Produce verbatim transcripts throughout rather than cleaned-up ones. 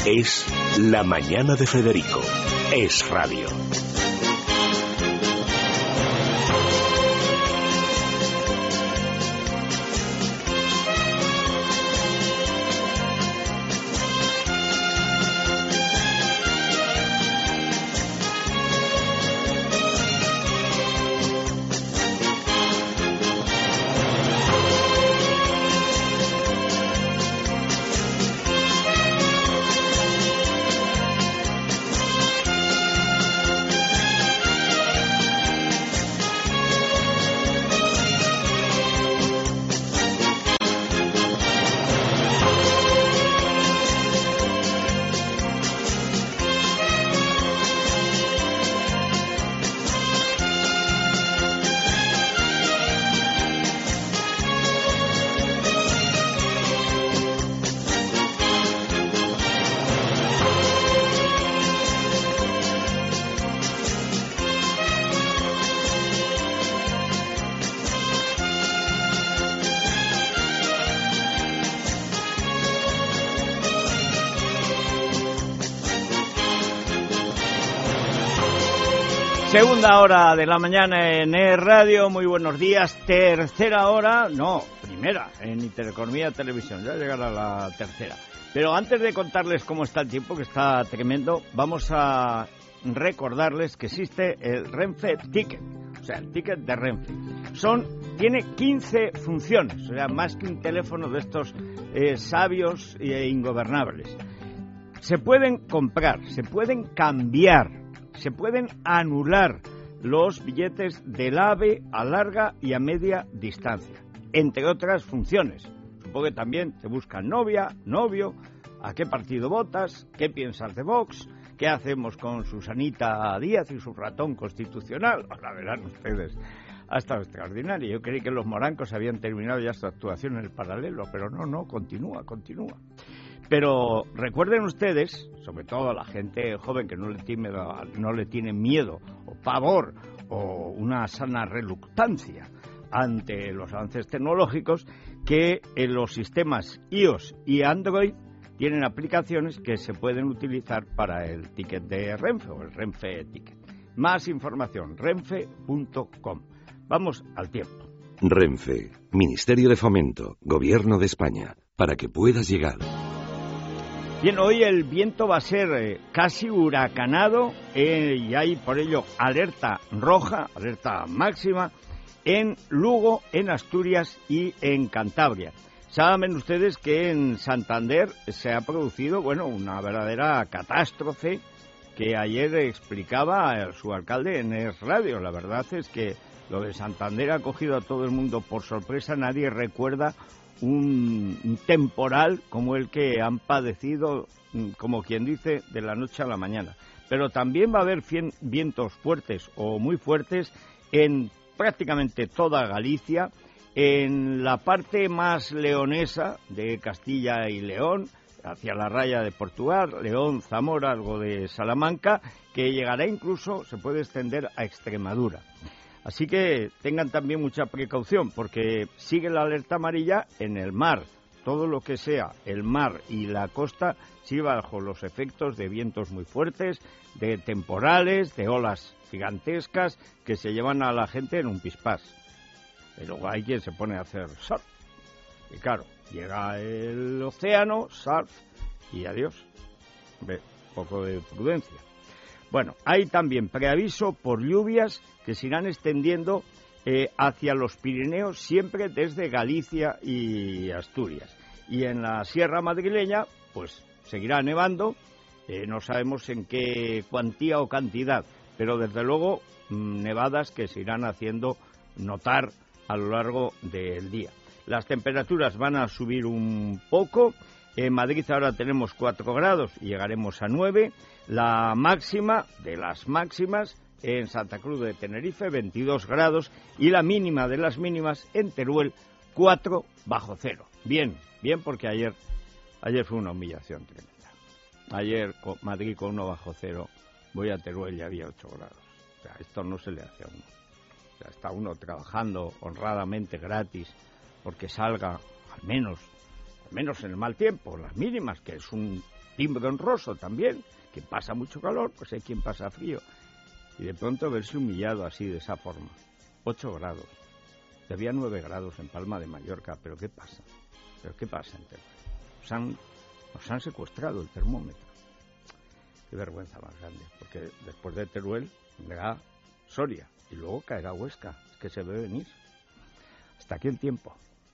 Es La Mañana de Federico. Es radio. Segunda hora de la mañana en E Radio, muy buenos días. Tercera hora, no, primera en Intereconomía Televisión, ya llegará la tercera. Pero antes de contarles cómo está el tiempo, que está tremendo, vamos a recordarles que existe el Renfe Ticket, o sea, el ticket de Renfe. Son, tiene quince funciones, o sea, más que un teléfono de estos eh, sabios e ingobernables. Se pueden comprar, se pueden cambiar, se pueden anular los billetes del AVE a larga y a media distancia, entre otras funciones. Supongo que también te buscan novia, novio, a qué partido votas, qué piensas de Vox, qué hacemos con Susanita Díaz y su ratón constitucional. La verán ustedes, ha estado extraordinario. Yo creí que los morancos habían terminado ya su actuación en el paralelo, pero no, no, continúa, continúa. Pero recuerden ustedes, sobre todo a la gente joven que no le tiene, no le tiene miedo o pavor o una sana reluctancia ante los avances tecnológicos, que en los sistemas iOS y Android tienen aplicaciones que se pueden utilizar para el ticket de Renfe o el Renfe Ticket. Más información, renfe punto com. Vamos al tiempo. Renfe, Ministerio de Fomento, Gobierno de España, para que puedas llegar. Bien, hoy el viento va a ser eh, casi huracanado eh, y hay por ello alerta roja, alerta máxima en Lugo, en Asturias y en Cantabria. Saben ustedes que en Santander se ha producido, bueno, una verdadera catástrofe que ayer explicaba su alcalde en Es Radio. La verdad es que lo de Santander ha cogido a todo el mundo por sorpresa. Nadie recuerda un, un temporal como el que han padecido, como quien dice, de la noche a la mañana. Pero también va a haber fien, vientos fuertes o muy fuertes en prácticamente toda Galicia, en la parte más leonesa de Castilla y León, hacia la raya de Portugal, León, Zamora, algo de Salamanca, que llegará incluso, se puede extender a Extremadura. Así que tengan también mucha precaución, porque sigue la alerta amarilla en el mar. Todo lo que sea el mar y la costa sigue bajo los efectos de vientos muy fuertes, de temporales, de olas gigantescas que se llevan a la gente en un pispás. Y luego hay quien se pone a hacer surf. Y claro, llega el océano, surf y adiós. Ve, poco de prudencia. Bueno, hay también preaviso por lluvias que se irán extendiendo eh, hacia los Pirineos, siempre desde Galicia y Asturias. Y en la Sierra Madrileña, pues seguirá nevando, eh, no sabemos en qué cuantía o cantidad, pero desde luego mmm, nevadas que se irán haciendo notar a lo largo del día. Las temperaturas van a subir un poco. En Madrid ahora tenemos cuatro grados y llegaremos a nueve. La máxima de las máximas en Santa Cruz de Tenerife, veintidós grados. Y la mínima de las mínimas en Teruel, cuatro bajo cero. Bien, bien, porque ayer, ayer fue una humillación tremenda. Ayer con Madrid con uno bajo cero, voy a Teruel y había ocho grados. O sea, esto no se le hace a uno. O sea, está uno trabajando honradamente gratis porque salga al menos menos en el mal tiempo, las mínimas, que es un timbre honroso también, que pasa mucho calor, pues hay quien pasa frío. Y de pronto verse humillado así, de esa forma. Ocho grados. Había nueve grados en Palma de Mallorca. ¿Pero qué pasa? ¿Pero qué pasa en Teruel? Nos han, nos han secuestrado el termómetro. Qué vergüenza más grande. Porque después de Teruel vendrá Soria. Y luego caerá Huesca. Es que se ve venir. Hasta aquí el tiempo.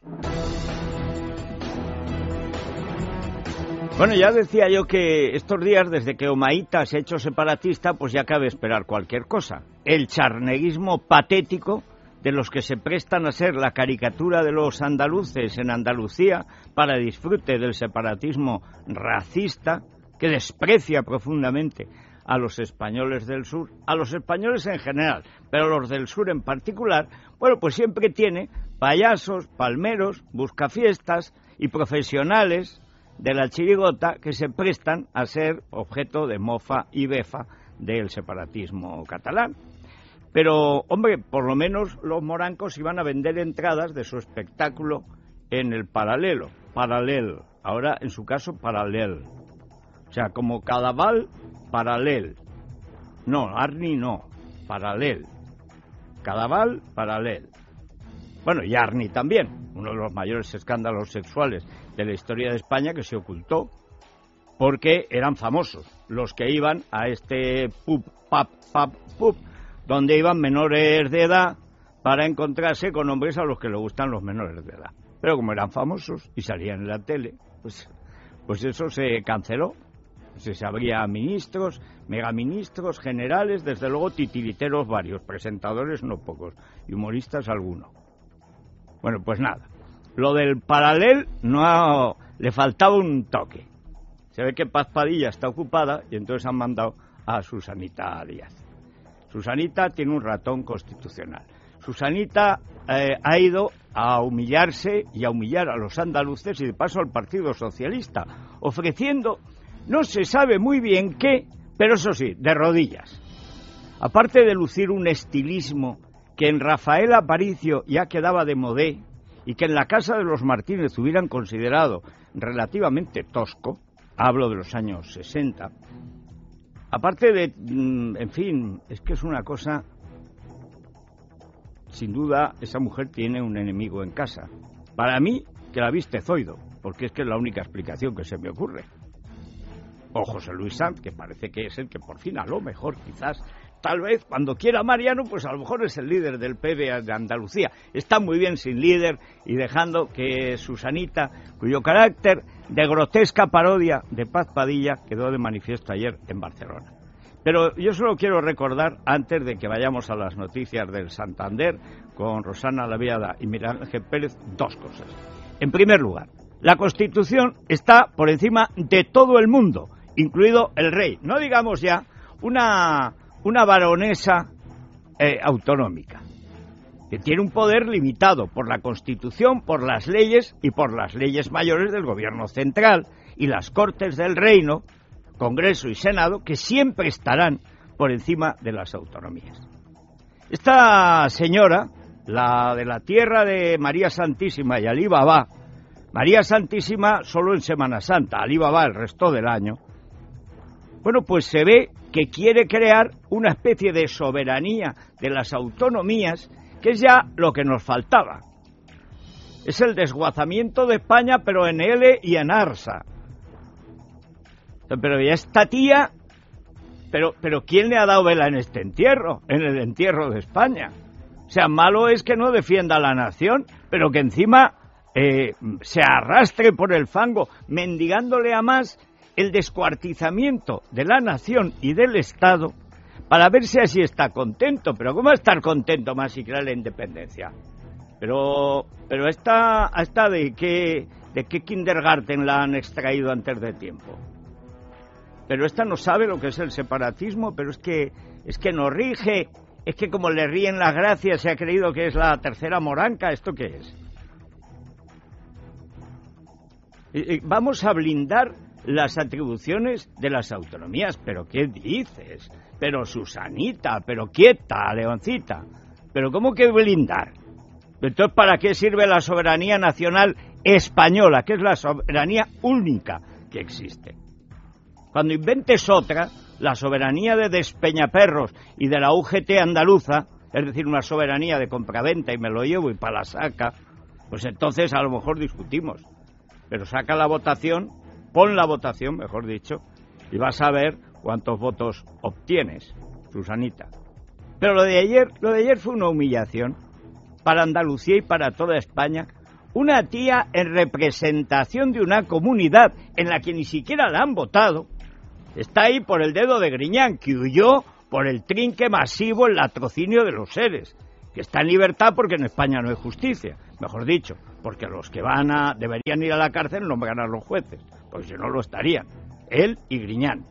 Bueno, ya decía yo que estos días, desde que Omaíta se ha hecho separatista, pues ya cabe esperar cualquier cosa. El charneguismo patético de los que se prestan a ser la caricatura de los andaluces en Andalucía para disfrute del separatismo racista, que desprecia profundamente a los españoles del sur, a los españoles en general, pero los del sur en particular, bueno, pues siempre tiene payasos, palmeros, buscafiestas y profesionales de la chirigota que se prestan a ser objeto de mofa y befa del separatismo catalán. Pero, hombre, por lo menos los morancos iban a vender entradas de su espectáculo en el Paralelo, Paralel, ahora en su caso Paralel. O sea, como Cadaval, Paralel. No, Arni no, Paralel. Cadaval, Paralel. Bueno, y Arni también, uno de los mayores escándalos sexuales de la historia de España, que se ocultó porque eran famosos los que iban a este pub, pub, pub, pub, donde iban menores de edad para encontrarse con hombres a los que les gustan los menores de edad. Pero como eran famosos y salían en la tele, pues, pues eso se canceló. Se sabría ministros, megaministros, generales, desde luego titiriteros varios, presentadores no pocos, y humoristas alguno. Bueno, pues nada. Lo del Paralel no ha, le faltaba un toque. Se ve que Paz Padilla está ocupada y entonces han mandado a Susanita Díaz. Susanita tiene un ratón constitucional. Susanita eh, ha ido a humillarse y a humillar a los andaluces y de paso al Partido Socialista, ofreciendo, no se sabe muy bien qué, pero eso sí, de rodillas. Aparte de lucir un estilismo que en Rafael Aparicio ya quedaba de modé, y que en la casa de los Martínez hubieran considerado relativamente tosco, hablo de los años sesenta, aparte de, en fin, es que es una cosa, sin duda, esa mujer tiene un enemigo en casa. Para mí, que la viste Zoido, porque es que es la única explicación que se me ocurre. O José Luis Sanz, que parece que es el que por fin, a lo mejor, quizás, tal vez, cuando quiera Mariano, pues a lo mejor es el líder del P B de Andalucía. Está muy bien sin líder y dejando que Susanita, cuyo carácter de grotesca parodia de Paz Padilla quedó de manifiesto ayer en Barcelona. Pero yo solo quiero recordar, antes de que vayamos a las noticias del Santander, con Rosana Laviada y Miguel Ángel Pérez, dos cosas. En primer lugar, la Constitución está por encima de todo el mundo, incluido el rey. No digamos ya una... una baronesa eh, autonómica, que tiene un poder limitado por la Constitución, por las leyes y por las leyes mayores del Gobierno central y las Cortes del Reino, Congreso y Senado, que siempre estarán por encima de las autonomías. Esta señora, la de la tierra de María Santísima y Alí Baba, María Santísima solo en Semana Santa, Alí Baba el resto del año, bueno, pues se ve que quiere crear una especie de soberanía de las autonomías, que es ya lo que nos faltaba. Es el desguazamiento de España, pero en L y en Arsa. Pero ya esta tía, pero, pero ¿quién le ha dado vela en este entierro? En el entierro de España. O sea, malo es que no defienda a la nación, pero que encima eh, se arrastre por el fango, mendigándole a más el descuartizamiento de la nación y del Estado, para ver si así está contento. Pero ¿cómo va a estar contento más si crea la independencia? Pero pero esta, esta de qué de qué kindergarten la han extraído antes de tiempo. Pero esta no sabe lo que es el separatismo, pero es que es que no rige, es que como le ríen las gracias se ha creído que es la tercera moranca. ¿Esto qué es? Y, y vamos a blindar las atribuciones de las autonomías. ¿Pero qué dices? Pero Susanita, pero quieta, Leoncita. ¿Pero cómo que blindar? Entonces, ¿para qué sirve la soberanía nacional española, que es la soberanía única que existe? Cuando inventes otra, la soberanía de Despeñaperros y de la U G T andaluza, es decir, una soberanía de compraventa y me lo llevo y para la saca, pues entonces a lo mejor discutimos. Pero saca la votación, pon la votación, mejor dicho, y vas a ver cuántos votos obtienes, Susanita. Pero lo de ayer, lo de ayer fue una humillación para Andalucía y para toda España. Una tía en representación de una comunidad en la que ni siquiera la han votado, está ahí por el dedo de Griñán, que huyó por el trinque masivo, el latrocinio de los seres, que está en libertad porque en España no hay justicia, mejor dicho, porque los que van a deberían ir a la cárcel nombran a los jueces, porque si no lo estarían, él y Griñán.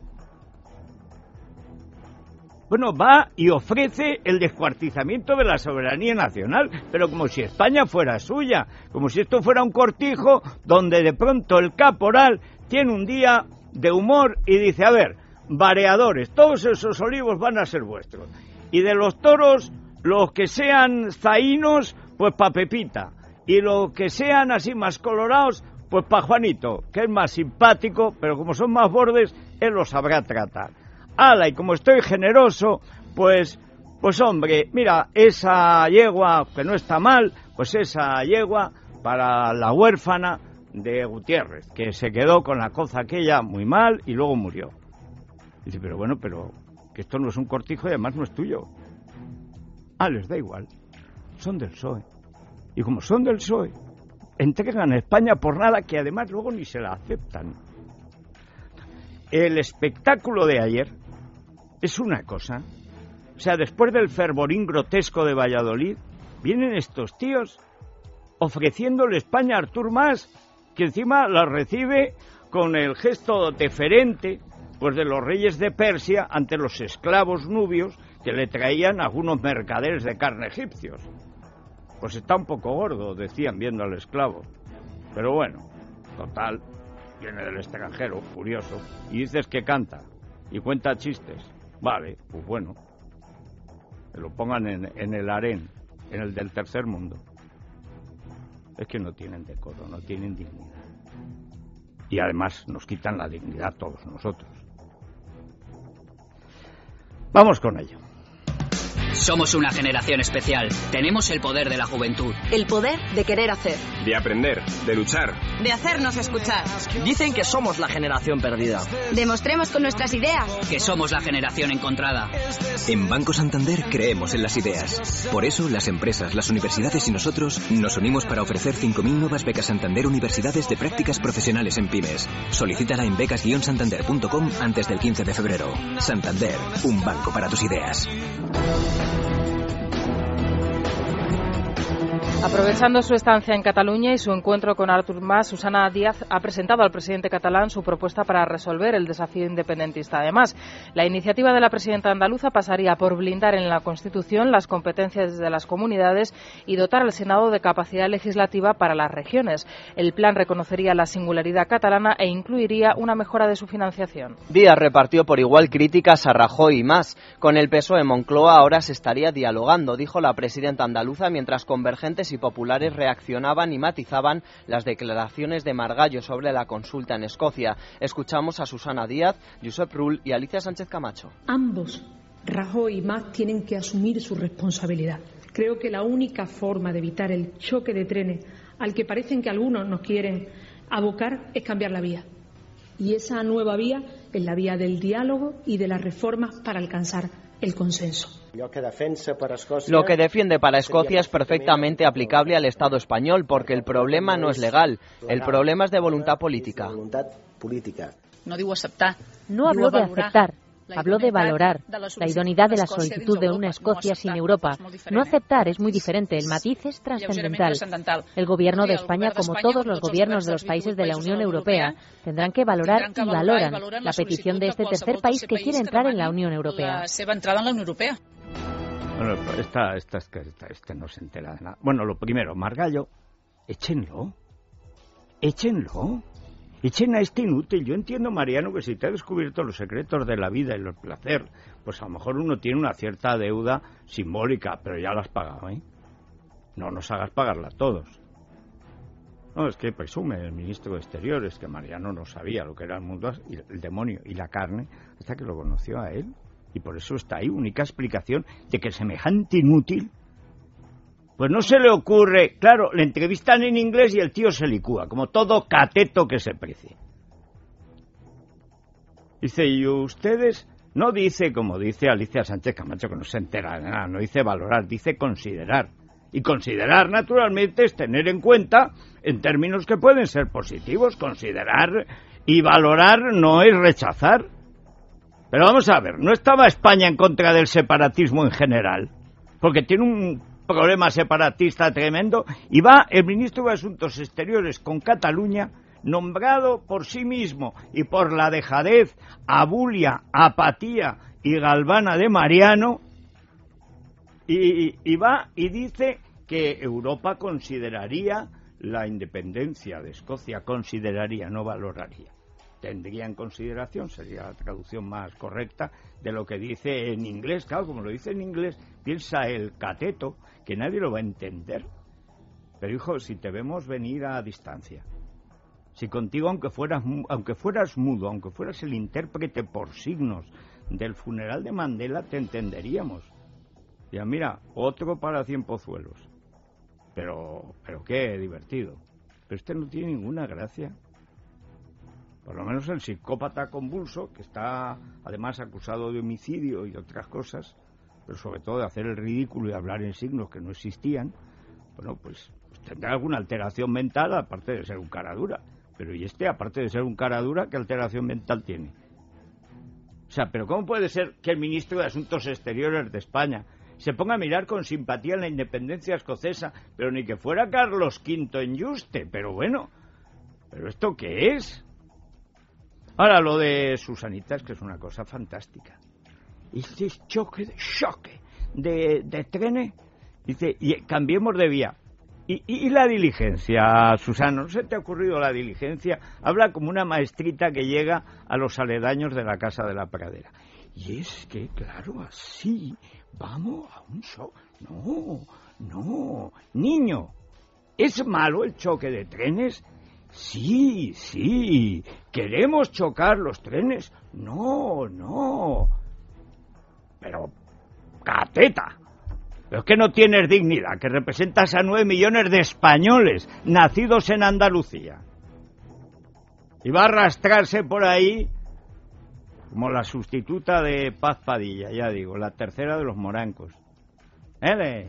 Bueno, va y ofrece el descuartizamiento de la soberanía nacional, pero como si España fuera suya, como si esto fuera un cortijo donde de pronto el caporal tiene un día de humor y dice, a ver, vareadores, todos esos olivos van a ser vuestros. Y de los toros, los que sean zaínos, pues pa' Pepita. Y los que sean así más colorados, pues pa' Juanito, que es más simpático, pero como son más bordes, él los sabrá tratar. Ala, y como estoy generoso, pues, pues hombre, mira, esa yegua, que no está mal, pues esa yegua para la huérfana de Gutiérrez, que se quedó con la cosa aquella muy mal y luego murió. Dice, pero bueno, pero que esto no es un cortijo y además no es tuyo. Ah, les da igual, son del P S O E. Y como son del P S O E, entregan a España por nada que además luego ni se la aceptan. El espectáculo de ayer es una cosa. O sea, después del fervorín grotesco de Valladolid, vienen estos tíos ofreciéndole España a Artur Mas, que encima la recibe con el gesto deferente pues de los reyes de Persia ante los esclavos nubios que le traían algunos mercaderes de carne egipcios. Pues está un poco gordo, decían viendo al esclavo. Pero bueno, total, viene del extranjero, curioso, y dices que canta y cuenta chistes. Vale, pues bueno, que lo pongan en, en el harén, en el del tercer mundo. Es que no tienen decoro, no tienen dignidad. Y además nos quitan la dignidad todos nosotros. Vamos con ello. Somos una generación especial. Tenemos el poder de la juventud. El poder de querer hacer. De aprender, de luchar. De hacernos escuchar. Dicen que somos la generación perdida. Demostremos con nuestras ideas. Que somos la generación encontrada. En Banco Santander creemos en las ideas. Por eso, las empresas, las universidades y nosotros nos unimos para ofrecer cinco mil nuevas becas Santander Universidades de prácticas profesionales en pymes. Solicítala en becas guion santander punto com antes del quince de febrero. Santander, un banco para tus ideas. Aprovechando su estancia en Cataluña y su encuentro con Artur Mas, Susana Díaz ha presentado al presidente catalán su propuesta para resolver el desafío independentista. Además, la iniciativa de la presidenta andaluza pasaría por blindar en la Constitución las competencias de las comunidades y dotar al Senado de capacidad legislativa para las regiones. El plan reconocería la singularidad catalana e incluiría una mejora de su financiación. Díaz repartió por igual críticas a Rajoy y Mas. Con el P S O E en Moncloa ahora se estaría dialogando, dijo la presidenta andaluza, mientras Convergentes y populares reaccionaban y matizaban las declaraciones de Margallo sobre la consulta en Escocia. Escuchamos a Susana Díaz, Josep Rull y Alicia Sánchez Camacho. Ambos, Rajoy y Mas, tienen que asumir su responsabilidad. Creo que la única forma de evitar el choque de trenes al que parecen que algunos nos quieren abocar es cambiar la vía. Y esa nueva vía es la vía del diálogo y de las reformas para alcanzar el consenso. Lo que defiende para Escocia es perfectamente aplicable al Estado español, porque el problema no es legal, el problema es de voluntad política. No digo aceptar. No habló de aceptar, habló de valorar la idoneidad de la solicitud de una Escocia sin Europa. No aceptar es muy diferente, el matiz es trascendental. El Gobierno de España, como todos los gobiernos de los países de la Unión Europea, tendrán que valorar y valoran la petición de este tercer país que quiere entrar en la Unión Europea. Bueno, esta, esta, esta, esta, este no se entera de nada. Bueno, lo primero, Margallo, échenlo, échenlo, echen a este inútil. Yo entiendo, Mariano, que si te ha descubierto los secretos de la vida y el placer, pues a lo mejor uno tiene una cierta deuda simbólica, pero ya la has pagado, ¿eh? No nos hagas pagarla a todos. No, es que presume el ministro de Exteriores que Mariano no sabía lo que era el mundo, el demonio y la carne, hasta que lo conoció a él. Y por eso está ahí, única explicación de que semejante inútil, pues no se le ocurre. Claro, le entrevistan en inglés y el tío se licúa, como todo cateto que se precie. Dice, y ustedes, no dice, como dice Alicia Sánchez Camacho, que no se entera de nada, no dice valorar, dice considerar. Y considerar, naturalmente, es tener en cuenta en términos que pueden ser positivos. Considerar y valorar no es rechazar. Pero vamos a ver, ¿no estaba España en contra del separatismo en general? Porque tiene un problema separatista tremendo. Y va el ministro de Asuntos Exteriores con Cataluña, nombrado por sí mismo y por la dejadez, abulia, apatía y galvana de Mariano, y, y va y dice que Europa consideraría la independencia de Escocia, consideraría, no valoraría. Tendría en consideración, sería la traducción más correcta de lo que dice en inglés. Claro, como lo dice en inglés, piensa el cateto, que nadie lo va a entender. Pero hijo, si te vemos venir a distancia, si contigo, aunque fueras, aunque fueras mudo, aunque fueras el intérprete por signos del funeral de Mandela, te entenderíamos. Ya mira, otro para cien pozuelos. Pero, pero qué divertido. Pero este no tiene ninguna gracia. Por lo menos el psicópata convulso, que está además acusado de homicidio y de otras cosas, pero sobre todo de hacer el ridículo y hablar en signos que no existían, bueno, pues, pues tendrá alguna alteración mental, aparte de ser un cara dura. Pero y este, aparte de ser un cara dura, ¿qué alteración mental tiene? O sea, pero ¿cómo puede ser que el ministro de Asuntos Exteriores de España se ponga a mirar con simpatía en la independencia escocesa, pero ni que fuera Carlos quinto en Yuste? Pero bueno, ¿pero esto qué es? Ahora, lo de Susanita es que es una cosa fantástica. Este choque, de, choque de, de trenes, dice, y cambiemos de vía. Y, y, y la diligencia, Susana, ¿no se te ha ocurrido la diligencia? Habla como una maestrita que llega a los aledaños de la Casa de la Pradera. Y es que, claro, así, vamos a un show. No, no, niño, ¿es malo el choque de trenes? Sí, sí, ¿queremos chocar los trenes? No, no. Pero, cateta, pero es que no tienes dignidad, que representas a nueve millones de españoles nacidos en Andalucía. Y va a arrastrarse por ahí como la sustituta de Paz Padilla, ya digo, la tercera de los morancos. ¿Eh?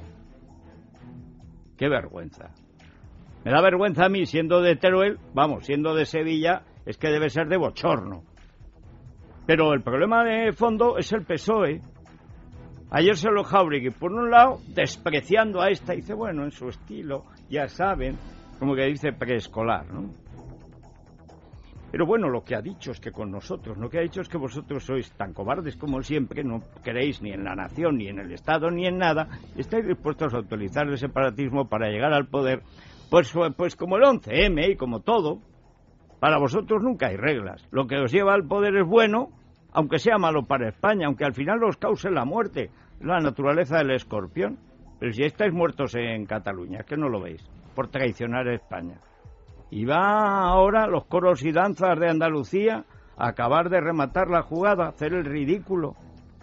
¡Qué vergüenza! Me da vergüenza a mí, siendo de Teruel, vamos, siendo de Sevilla, es que debe ser de bochorno. Pero el problema de fondo es el P S O E. Ayer se lo Jáuregui, por un lado, despreciando a esta, dice, bueno, en su estilo, ya saben, como que dice preescolar, ¿no? Pero bueno, lo que ha dicho es que con nosotros, lo que ha dicho es que vosotros sois tan cobardes como siempre, no creéis ni en la nación, ni en el Estado, ni en nada, y estáis dispuestos a utilizar el separatismo para llegar al poder. Pues, pues como el once eme y como todo, para vosotros nunca hay reglas. Lo que os lleva al poder es bueno, aunque sea malo para España, aunque al final os cause la muerte, la naturaleza del escorpión. Pero si estáis muertos en Cataluña, es que no lo veis, por traicionar a España. Y va ahora los coros y danzas de Andalucía a acabar de rematar la jugada, hacer el ridículo.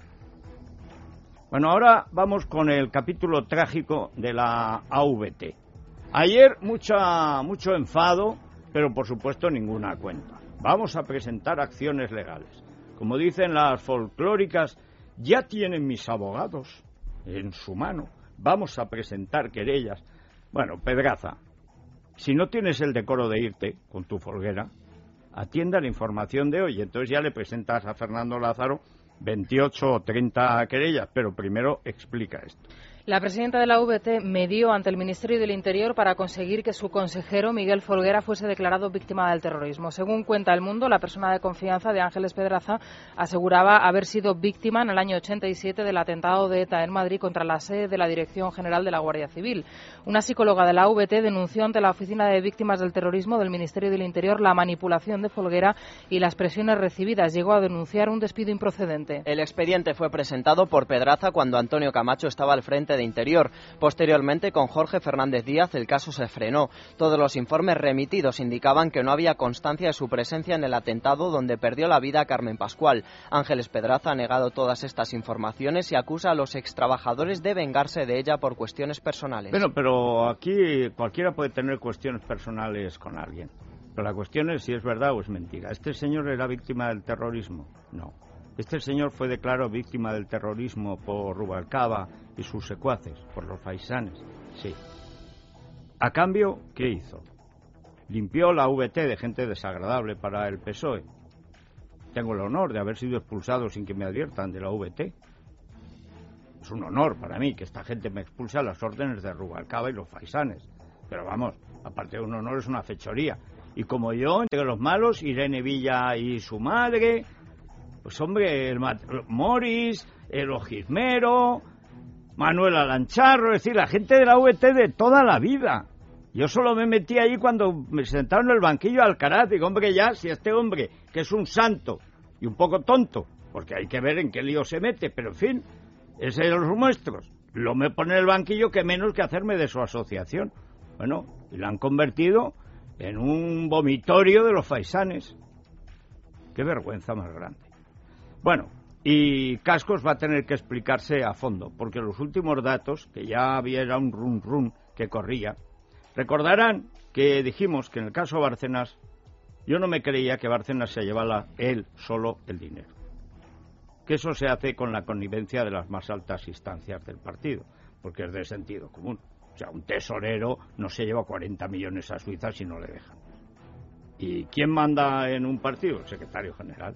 Bueno, ahora vamos con el capítulo trágico de la A V T. Ayer mucha, mucho enfado, pero por supuesto ninguna cuenta. Vamos a presentar acciones legales. Como dicen las folclóricas, ya tienen mis abogados en su mano. Vamos a presentar querellas. Bueno, Pedraza, si no tienes el decoro de irte con tu folguera, atienda la información de hoy. Entonces ya le presentas a Fernando Lázaro veintiocho o treinta querellas, pero primero explica esto. La presidenta de la A V T medió ante el Ministerio del Interior para conseguir que su consejero, Miguel Folguera, fuese declarado víctima del terrorismo. Según cuenta El Mundo, la persona de confianza de Ángeles Pedraza aseguraba haber sido víctima en el año ochenta y siete del atentado de ETA en Madrid contra la sede de la Dirección General de la Guardia Civil. Una psicóloga de la A V T denunció ante la Oficina de Víctimas del Terrorismo del Ministerio del Interior la manipulación de Folguera y las presiones recibidas. Llegó a denunciar un despido improcedente. El expediente fue presentado por Pedraza cuando Antonio Camacho estaba al frente presidente de Interior. Posteriormente, con Jorge Fernández Díaz, el caso se frenó. Todos los informes remitidos indicaban que no había constancia de su presencia en el atentado donde perdió la vida Carmen Pascual. Ángeles Pedraza ha negado todas estas informaciones y acusa a los extrabajadores de vengarse de ella por cuestiones personales. Bueno, pero aquí cualquiera puede tener cuestiones personales con alguien. Pero la cuestión es si es verdad o es mentira. ¿Este señor era víctima del terrorismo? No. ¿Este señor fue declarado víctima del terrorismo por Rubalcaba y sus secuaces, por los faisanes? Sí. A cambio, ¿qué hizo? Limpió la V T de gente desagradable para el P S O E. Tengo el honor de haber sido expulsado sin que me adviertan de la V T. Es un honor para mí que esta gente me expulse a las órdenes de Rubalcaba y los faisanes. Pero vamos, aparte de un honor, es una fechoría. Y como yo, entre los malos, Irene Villa y su madre, pues hombre, el Mat- Morris, el Ojizmero, Manuel Alancharro, es decir, la gente de la V T de toda la vida. Yo solo me metí ahí cuando me sentaron en el banquillo de Alcaraz. Digo, hombre, ya, si este hombre, que es un santo y un poco tonto, porque hay que ver en qué lío se mete, pero en fin, es de los nuestros, lo me pone en el banquillo, que menos que hacerme de su asociación. Bueno, y la han convertido en un vomitorio de los faisanes. Qué vergüenza más grande. Bueno, y Cascos va a tener que explicarse a fondo, porque los últimos datos, que ya había era un run run que corría, recordarán que dijimos que en el caso Bárcenas, yo no me creía que Bárcenas se llevara él solo el dinero. Que eso se hace con la connivencia de las más altas instancias del partido, porque es de sentido común. O sea, un tesorero no se lleva cuarenta millones a Suiza si no le dejan. ¿Y quién manda en un partido? El secretario general.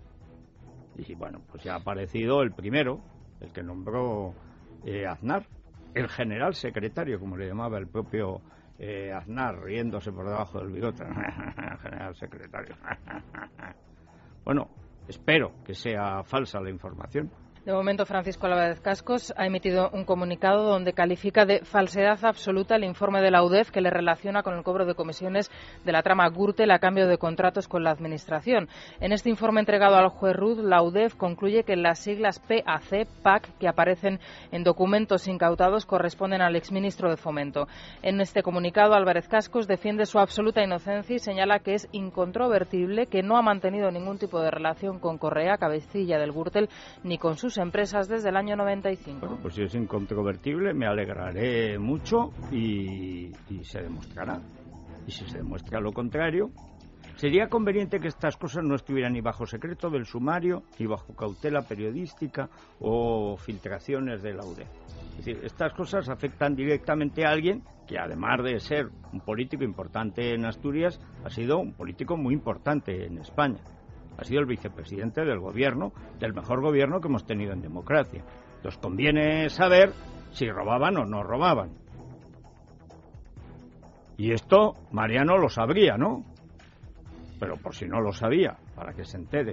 Y bueno, pues ya ha aparecido el primero, el que nombró eh, Aznar, el general secretario, como le llamaba el propio eh, Aznar, riéndose por debajo del bigote. General secretario. Bueno, espero que sea falsa la información. De momento, Francisco Álvarez Cascos ha emitido un comunicado donde califica de falsedad absoluta el informe de la U D E F que le relaciona con el cobro de comisiones de la trama Gürtel a cambio de contratos con la Administración. En este informe entregado al juez Ruz, la U D E F concluye que las siglas P A C, P A C, que aparecen en documentos incautados, corresponden al exministro de Fomento. En este comunicado, Álvarez Cascos defiende su absoluta inocencia y señala que es incontrovertible que no ha mantenido ningún tipo de relación con Correa, cabecilla del Gürtel, ni con sus empresas desde el año noventa y cinco. Bueno, pues si es incontrovertible, me alegraré mucho y, y se demostrará. Y si se demuestra lo contrario, sería conveniente que estas cosas no estuvieran ni bajo secreto del sumario, ni bajo cautela periodística o filtraciones de la U D E F. Es decir, estas cosas afectan directamente a alguien que, además de ser un político importante en Asturias, ha sido un político muy importante en España. Ha sido el vicepresidente del gobierno, del mejor gobierno que hemos tenido en democracia. Entonces conviene saber si robaban o no robaban. Y esto Mariano lo sabría, ¿no? Pero por si no lo sabía, para que se entere.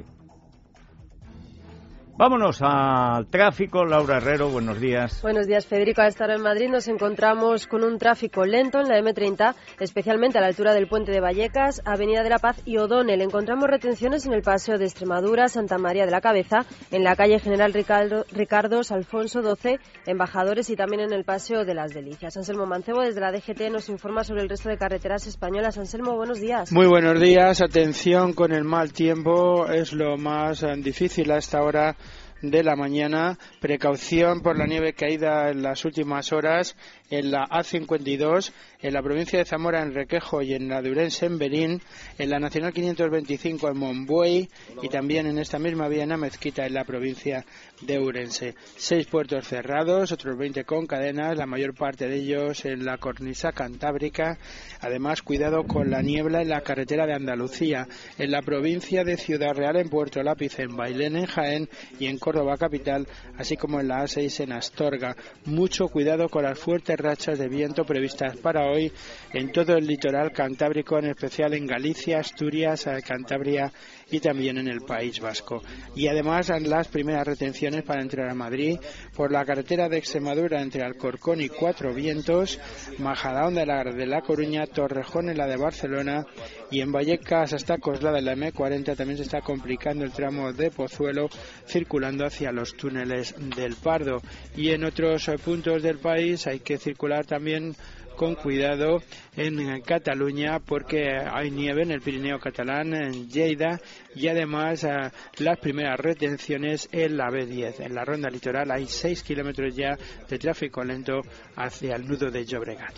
Vámonos al tráfico. Laura Herrero, buenos días. Buenos días, Federico. A esta hora en Madrid nos encontramos con un tráfico lento en la eme treinta, especialmente a la altura del Puente de Vallecas, Avenida de la Paz y O'Donnell. Encontramos retenciones en el Paseo de Extremadura, Santa María de la Cabeza, en la calle General Ricardo, Ricardos, Alfonso doce, Embajadores y también en el Paseo de las Delicias. Anselmo Mancebo, desde la D G T, nos informa sobre el resto de carreteras españolas. Anselmo, buenos días. Muy buenos días. Atención con el mal tiempo. Es lo más eh, difícil a esta hora de la mañana. Precaución por la nieve caída en las últimas horas en la A cincuenta y dos, en la provincia de Zamora en Requejo y en la de Ourense en Berín, en la Nacional quinientos veinticinco en Monbuey y también en esta misma vía en la Mezquita en la provincia de Ourense. Seis puertos cerrados, otros veinte con cadenas, la mayor parte de ellos en la cornisa cantábrica. Además, cuidado con la niebla en la carretera de Andalucía, en la provincia de Ciudad Real en Puerto Lápiz, en Bailén en Jaén y en Córdoba capital, así como en la A seis en Astorga. Mucho cuidado con las fuertes fuertes rachas de viento previstas para hoy en todo el litoral cantábrico, en especial en Galicia, Asturias, Cantabria y también en el País Vasco. Y además las primeras retenciones para entrar a Madrid por la carretera de Extremadura entre Alcorcón y Cuatro Vientos, Majadahonda de la, de la Coruña, Torrejón en la de Barcelona y en Vallecas hasta Coslada en la eme cuarenta. También se está complicando el tramo de Pozuelo circulando hacia los túneles del Pardo. Y en otros puntos del país hay que circular también con cuidado en Cataluña porque hay nieve en el Pirineo catalán, en Lleida, y además eh, las primeras retenciones en la be diez. En la ronda litoral hay seis kilómetros ya de tráfico lento hacia el nudo de Llobregat.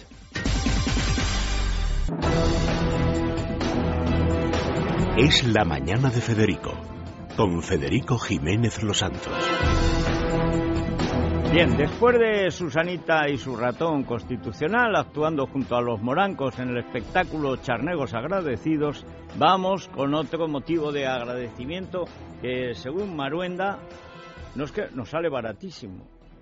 Es la mañana de Federico, con Federico Jiménez Los Santos. Bien, después de Susanita y su ratón constitucional actuando junto a los morancos en el espectáculo Charnegos Agradecidos, vamos con otro motivo de agradecimiento que, según Maruenda, nos, que, nos sale baratísimo.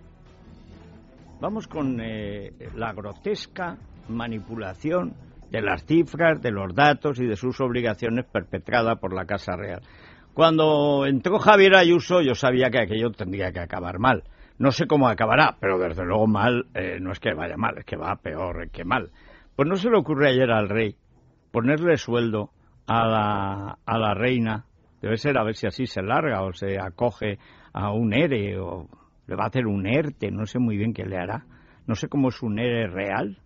Vamos con eh, la grotesca manipulación de las cifras, de los datos y de sus obligaciones perpetrada por la Casa Real. Cuando entró Javier Ayuso, yo sabía que aquello tendría que acabar mal. No sé cómo acabará, pero desde luego mal, eh, no es que vaya mal, es que va peor que mal. Pues no se le ocurre ayer al rey ponerle sueldo a la, a la reina. Debe ser a ver si así se larga o se acoge a un ERE o le va a hacer un ERTE, no sé muy bien qué le hará. No sé cómo es un ERE real.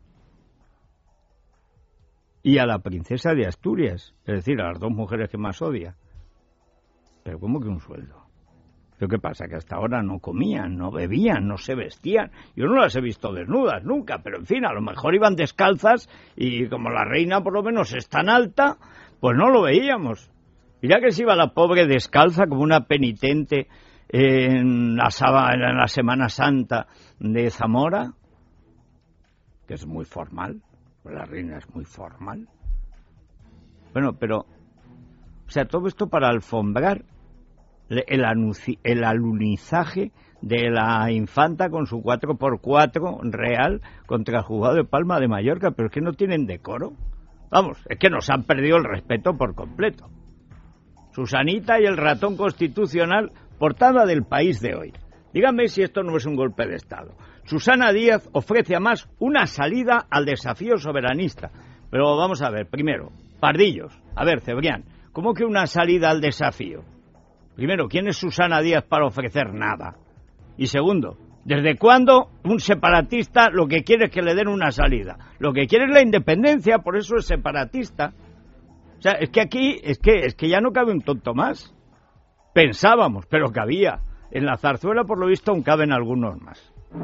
Y a la princesa de Asturias, es decir, a las dos mujeres que más odia. Pero ¿cómo que un sueldo? ¿Pero qué pasa? Que hasta ahora no comían, no bebían, no se vestían. Yo no las he visto desnudas nunca, pero en fin, a lo mejor iban descalzas y como la reina por lo menos es tan alta, pues no lo veíamos. Mira que se iba la pobre descalza como una penitente en la, en la Semana Santa de Zamora, que es muy formal, la reina es muy formal. Bueno, pero, o sea, todo esto para alfombrar El, anunci, el alunizaje de la infanta con su cuatro por cuatro real contra el juzgado de Palma de Mallorca, pero es que no tienen decoro. Vamos, es que nos han perdido el respeto por completo. Susanita y el ratón constitucional, portada del País de hoy. Díganme si esto no es un golpe de Estado. Susana Díaz ofrece a Mas una salida al desafío soberanista. Pero vamos a ver, primero, pardillos. A ver, Cebrián, ¿cómo que una salida al desafío? Primero, ¿quién es Susana Díaz para ofrecer nada? Y segundo, ¿desde cuándo un separatista lo que quiere es que le den una salida? Lo que quiere es la independencia, por eso es separatista. O sea, es que aquí, es que, es que ya no cabe un tonto más. Pensábamos, pero cabía. En la zarzuela, por lo visto, aún caben algunos más.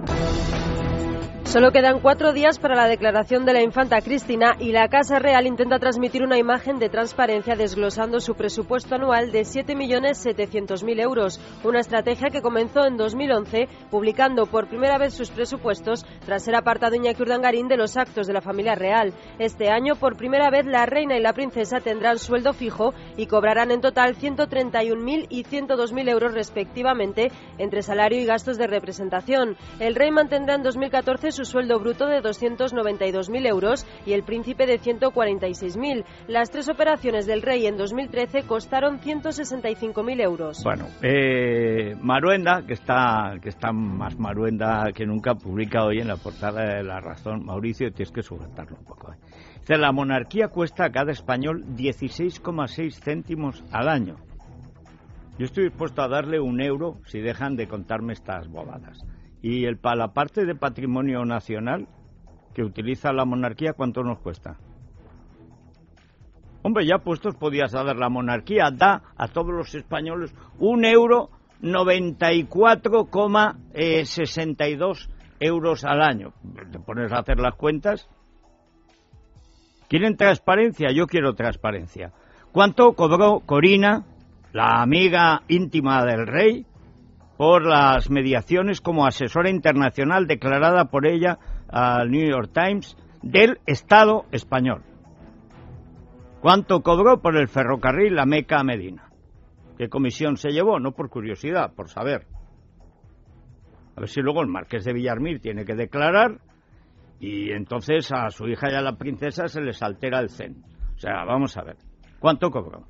Solo quedan cuatro días para la declaración de la infanta Cristina y la Casa Real intenta transmitir una imagen de transparencia desglosando su presupuesto anual de siete millones setecientos mil euros, una estrategia que comenzó en dos mil once publicando por primera vez sus presupuestos tras ser apartado Iñaki Urdangarín de los actos de la familia real. Este año, por primera vez, la reina y la princesa tendrán sueldo fijo y cobrarán en total ciento treinta y un mil y ciento dos mil euros respectivamente entre salario y gastos de representación. El rey mantendrá en dos mil catorce su sueldo bruto de doscientos noventa y dos mil euros y el príncipe de ciento cuarenta y seis mil. Las tres operaciones del rey en dos mil trece costaron ciento sesenta y cinco mil euros. Bueno, eh, Maruenda, que está, que está más Maruenda que nunca, publica hoy en la portada de La Razón. Mauricio, tienes que sujetarlo un poco. ¿eh? Dice, la monarquía cuesta a cada español dieciséis coma seis céntimos al año. Yo estoy dispuesto a darle un euro si dejan de contarme estas bobadas. Y el, para la parte de patrimonio nacional que utiliza la monarquía, ¿cuánto nos cuesta? Hombre, ya puestos podías dar, la monarquía da a todos los españoles un euro noventa y cuatro coma sesenta y dos euros al año. Te pones a hacer las cuentas. ¿Quieren transparencia? Yo quiero transparencia. ¿Cuánto cobró Corina, la amiga íntima del rey, por las mediaciones como asesora internacional declarada por ella al New York Times del Estado español? ¿Cuánto cobró por el ferrocarril La Meca a Medina? ¿Qué comisión se llevó? No por curiosidad, por saber. A ver si luego el marqués de Villarmir tiene que declarar. Y entonces a su hija y a la princesa se les altera el zen. O sea, vamos a ver, ¿cuánto cobró?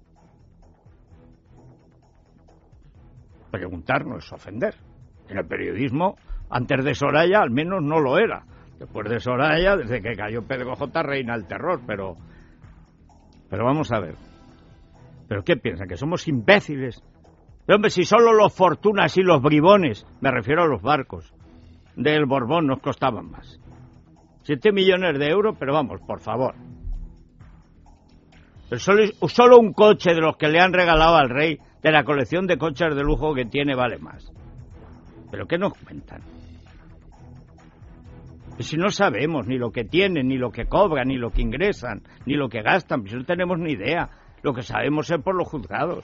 Preguntar no es ofender. En el periodismo, antes de Soraya, al menos no lo era. Después de Soraya, desde que cayó Pedro J, reina el terror, pero... Pero vamos a ver. ¿Pero qué piensan? ¿Que somos imbéciles? Pero hombre, si solo los fortunas y los bribones, me refiero a los barcos, del Borbón nos costaban más. Siete millones de euros, pero vamos, por favor. Pero solo, solo un coche de los que le han regalado al rey, de la colección de coches de lujo que tiene, vale más. ¿Pero qué nos cuentan? Pues si no sabemos ni lo que tienen, ni lo que cobran, ni lo que ingresan, ni lo que gastan, pues no tenemos ni idea. Lo que sabemos es por los juzgados.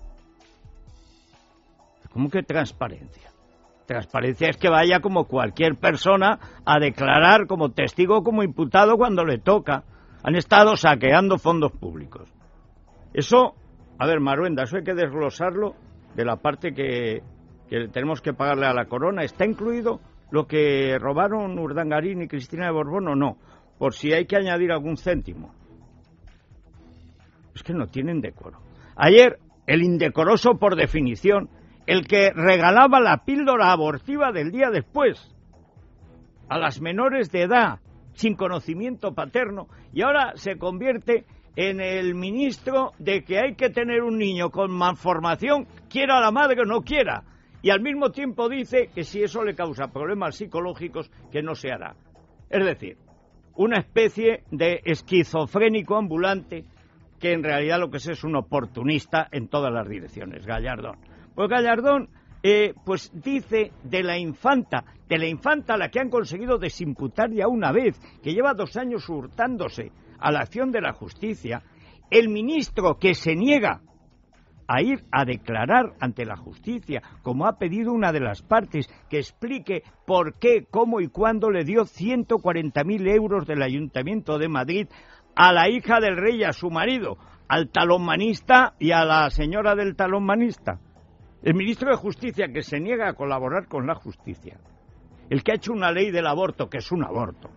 ¿Cómo que transparencia? Transparencia es que vaya como cualquier persona a declarar como testigo, como imputado cuando le toca. Han estado saqueando fondos públicos. Eso, a ver, Maruenda, eso hay que desglosarlo de la parte que, que tenemos que pagarle a la corona. ¿Está incluido lo que robaron Urdangarín y Cristina de Borbón o no? Por si hay que añadir algún céntimo. Es que no tienen decoro. Ayer, el indecoroso por definición, el que regalaba la píldora abortiva del día después a las menores de edad, sin conocimiento paterno, y ahora se convierte en el ministro de que hay que tener un niño con malformación, quiera la madre o no quiera, y al mismo tiempo dice que si eso le causa problemas psicológicos, que no se hará. Es decir, una especie de esquizofrénico ambulante que en realidad lo que es es un oportunista en todas las direcciones, Gallardón. Pues Gallardón eh, pues dice de la infanta, de la infanta a la que han conseguido desimputar ya una vez, que lleva dos años hurtándose a la acción de la justicia, el ministro que se niega a ir a declarar ante la justicia, como ha pedido una de las partes, que explique por qué, cómo y cuándo le dio ciento cuarenta mil euros del Ayuntamiento de Madrid a la hija del rey y a su marido, al talonmanista y a la señora del talonmanista. El ministro de Justicia que se niega a colaborar con la justicia. El que ha hecho una ley del aborto, que es un aborto.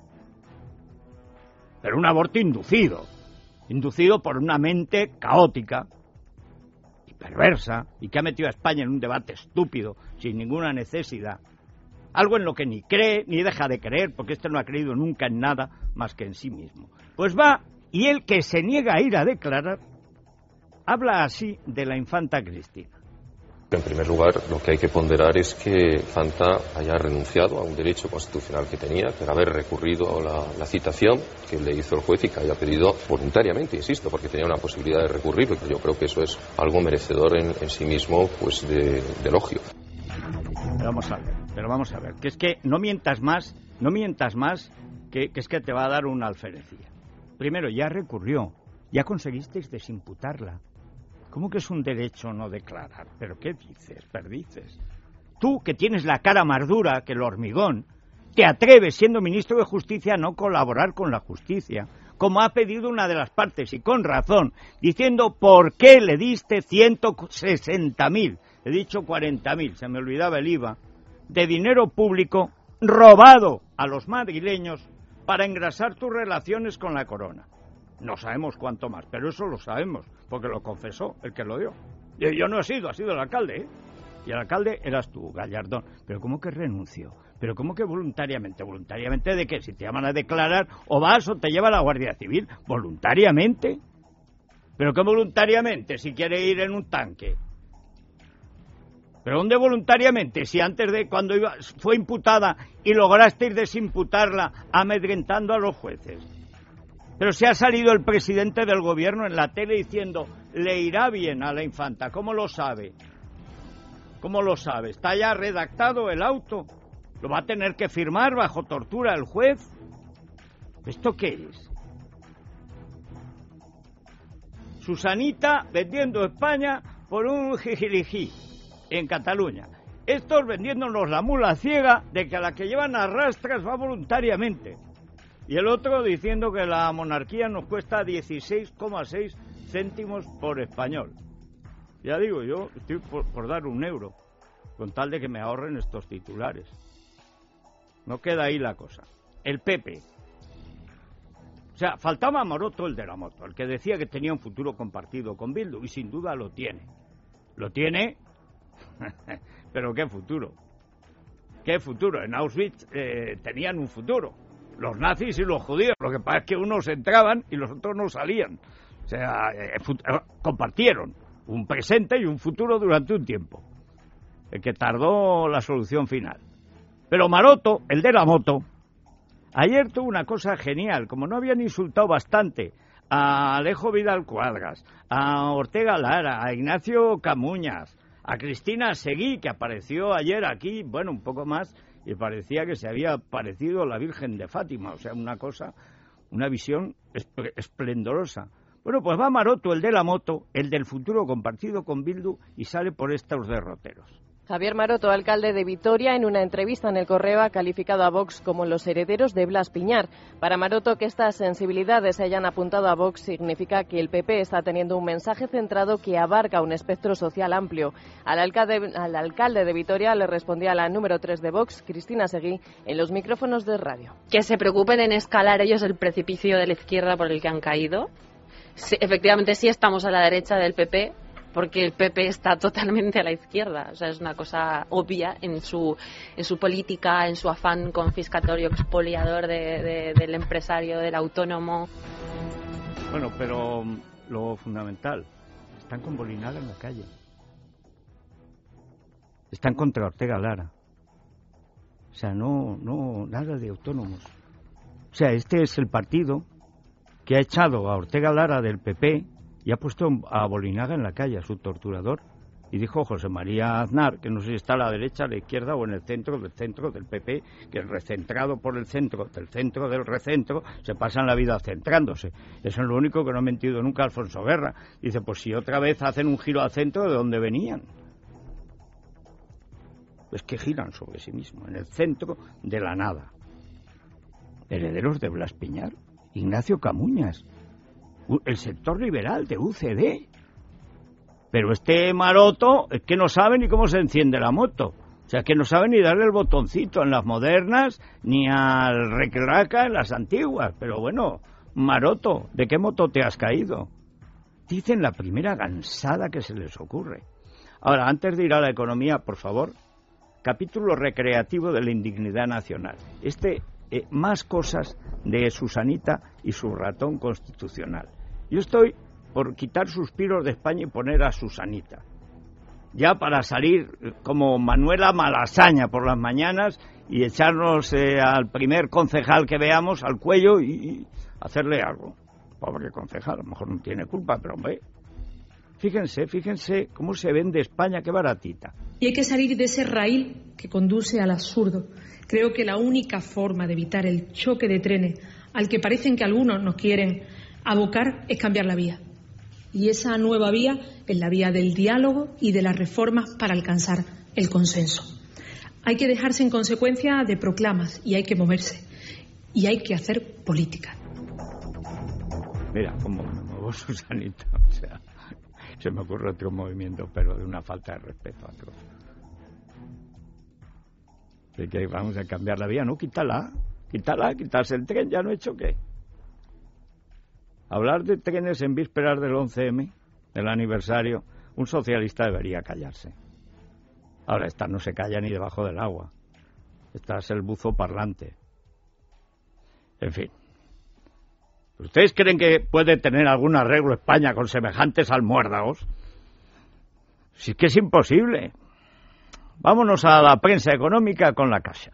Pero un aborto inducido. Inducido por una mente caótica y perversa, y que ha metido a España en un debate estúpido, sin ninguna necesidad. Algo en lo que ni cree, ni deja de creer, porque este no ha creído nunca en nada más que en sí mismo. Pues va, y el que se niega a ir a declarar, habla así de la infanta Cristina. En primer lugar, lo que hay que ponderar es que Infanta haya renunciado a un derecho constitucional que tenía, que era haber recurrido a la, la citación que le hizo el juez y que haya pedido voluntariamente, insisto, porque tenía una posibilidad de recurrir. Yo creo que eso es algo merecedor en, en sí mismo, pues, de, de elogio. Pero vamos a ver, pero vamos a ver, que es que no mientas más, no mientas más, que, que es que te va a dar una alferecía. Primero, ya recurrió, ya conseguisteis desimputarla. ¿Cómo que es un derecho no declarar? ¿Pero qué dices, perdices? Tú, que tienes la cara más dura que el hormigón, te atreves, siendo ministro de Justicia, a no colaborar con la justicia, como ha pedido una de las partes, y con razón, diciendo por qué le diste ciento sesenta mil, he dicho cuarenta mil, se me olvidaba el I V A, de dinero público robado a los madrileños para engrasar tus relaciones con la corona. No sabemos cuánto más, pero eso lo sabemos, porque lo confesó el que lo dio. Yo, yo no he sido, ha sido el alcalde, ¿eh? Y el alcalde eras tú, Gallardón. Pero ¿cómo que renunció? ¿Pero cómo que voluntariamente? ¿Voluntariamente de qué? Si te llaman a declarar, o vas o te lleva la Guardia Civil. ¿Voluntariamente? ¿Pero qué voluntariamente? Si quiere ir en un tanque. ¿Pero dónde voluntariamente? Si antes de cuando iba, fue imputada y lograsteis desimputarla amedrentando a los jueces. Pero se ha salido el presidente del gobierno en la tele diciendo, le irá bien a la infanta. ¿Cómo lo sabe? ¿Cómo lo sabe? ¿Está ya redactado el auto? ¿Lo va a tener que firmar bajo tortura el juez? ¿Esto qué es? Susanita vendiendo España por un jijilijí en Cataluña. Estos vendiéndonos la mula ciega de que a la que llevan a rastras va voluntariamente. Y el otro diciendo que la monarquía nos cuesta dieciséis coma seis céntimos por español. Ya digo, yo estoy por, por dar un euro, con tal de que me ahorren estos titulares. No queda ahí la cosa. el P P. O sea, faltaba Maroto, el de la moto, el que decía que tenía un futuro compartido con Bildu, y sin duda lo tiene. Lo tiene, pero ¿qué futuro? ¿Qué futuro? En Auschwitz eh, tenían un futuro, los nazis y los judíos. Lo que pasa es que unos entraban y los otros no salían. O sea, eh, compartieron un presente y un futuro durante un tiempo, el que tardó la solución final. Pero Maroto, el de la moto, ayer tuvo una cosa genial. Como no habían insultado bastante a Alejo Vidal Cuadras, a Ortega Lara, a Ignacio Camuñas, a Cristina Seguí, que apareció ayer aquí, bueno, un poco más, y parecía que se había parecido la Virgen de Fátima. O sea, una cosa, una visión esp- esplendorosa. Bueno, pues va Maroto, el de la moto, el del futuro compartido con Bildu, y sale por estos derroteros. Javier Maroto, alcalde de Vitoria, en una entrevista en El Correo ha calificado a Vox como los herederos de Blas Piñar. Para Maroto, que estas sensibilidades se hayan apuntado a Vox significa que el P P está teniendo un mensaje centrado que abarca un espectro social amplio. Al alcalde, al alcalde de Vitoria le respondía la número tres de Vox, Cristina Seguí, en los micrófonos de radio. Que se preocupen en escalar ellos el precipicio de la izquierda por el que han caído. Sí, efectivamente, sí estamos a la derecha del P P, porque el P P está totalmente a la izquierda. O sea, es una cosa obvia en su en su política, en su afán confiscatorio, expoliador de, de, del empresario, del autónomo. Bueno, pero lo fundamental, están con Bolinaga en la calle. Están contra Ortega Lara. O sea, no, no, nada de autónomos. O sea, este es el partido que ha echado a Ortega Lara del P P y ha puesto a Bolinaga en la calle, a su torturador. Y dijo José María Aznar, que no sé si está a la derecha, a la izquierda o en el centro del centro del P P, que es recentrado por el centro, del centro del recentro, se pasan la vida centrándose. Eso es lo único que no ha mentido nunca Alfonso Guerra. Dice, pues si otra vez hacen un giro al centro, ¿de dónde venían? Pues que giran sobre sí mismos, en el centro de la nada. Herederos de Blas Piñar, Ignacio Camuñas, el sector liberal de U C D. Pero este Maroto es que no sabe ni cómo se enciende la moto. O sea, que no sabe ni darle el botoncito en las modernas, ni al recraca en las antiguas. Pero bueno, Maroto, ¿de qué moto te has caído? Dicen la primera gansada que se les ocurre. Ahora, antes de ir a la economía, por favor, capítulo recreativo de la indignidad nacional. Este, eh, más cosas de Susanita y su ratón constitucional. Yo estoy por quitar suspiros de España y poner a Susanita, ya para salir como Manuela Malasaña por las mañanas y echarnos eh, al primer concejal que veamos al cuello y, y hacerle algo. Pobre concejal, a lo mejor no tiene culpa, pero hombre, fíjense, fíjense cómo se vende España, qué baratita. Y hay que salir de ese raíl que conduce al absurdo. Creo que la única forma de evitar el choque de trenes al que parecen que algunos nos quieren abocar es cambiar la vía. Y esa nueva vía es la vía del diálogo y de las reformas para alcanzar el consenso. Hay que dejarse en consecuencia de proclamas y hay que moverse. Y hay que hacer política. Mira, como me muevo Susanita, o sea, se me ocurre otro movimiento, pero de una falta de respeto a otro. De que vamos a cambiar la vía, no, quítala, quítala, quitarse el tren, ya no he hecho qué. Hablar de trenes en vísperas del once eme, del aniversario, un socialista debería callarse. Ahora, esta no se calla ni debajo del agua. Esta es el buzo parlante. En fin. ¿Ustedes creen que puede tener algún arreglo España con semejantes almuérdagos? Si es que es imposible. Vámonos a la prensa económica con La Caixa.